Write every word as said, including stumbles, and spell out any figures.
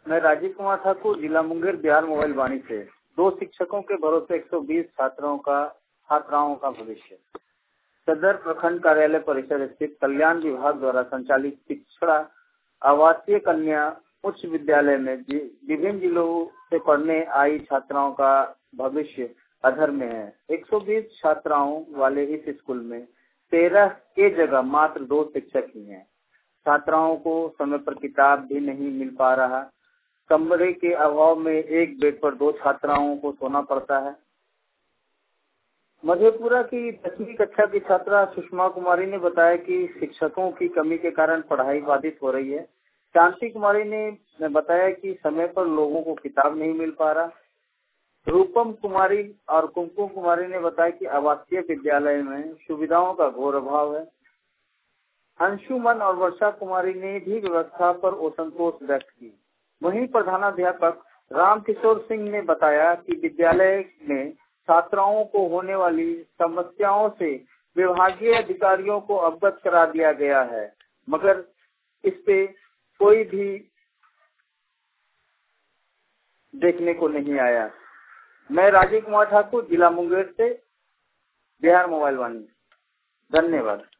मैं राजीव कुमार ठाकुर, जिला मुंगेर, बिहार मोबाइल वाणी से। दो शिक्षकों के भरोसे एक सौ बीस छात्रों का छात्राओं का भविष्य। सदर प्रखंड कार्यालय परिसर स्थित कल्याण विभाग द्वारा संचालित शिक्षा आवासीय कन्या उच्च विद्यालय में विभिन्न जिलों से पढ़ने आई छात्राओं का भविष्य अधर में है। एक सौ बीस छात्राओं वाले इस स्कूल में तेरह के जगह मात्र दो शिक्षक ही हैं। छात्राओं को समय पर किताब भी नहीं मिल पा रहा। कमरे के अभाव में एक बेड पर दो छात्राओं को सोना पड़ता है। मधेपुरा की दसवीं कक्षा की छात्रा सुषमा कुमारी ने बताया कि शिक्षकों की कमी के कारण पढ़ाई बाधित हो रही है। शांति कुमारी ने बताया कि समय पर लोगों को किताब नहीं मिल पा रहा। रूपम कुमारी और कुमकुम कुमारी ने बताया कि आवासीय विद्यालय में सुविधाओं का घोर अभाव है। अंशुमन और वर्षा कुमारी ने भी व्यवस्था पर असंतोष व्यक्त की। वहीं प्रधानाध्यापक रामकिशोर सिंह ने बताया कि विद्यालय में छात्राओं को होने वाली समस्याओं से विभागीय अधिकारियों को अवगत करा दिया गया है, मगर इस पे कोई भी देखने को नहीं आया। मैं राजीव कुमार ठाकुर, जिला मुंगेर से, बिहार मोबाइल वाणी। धन्यवाद।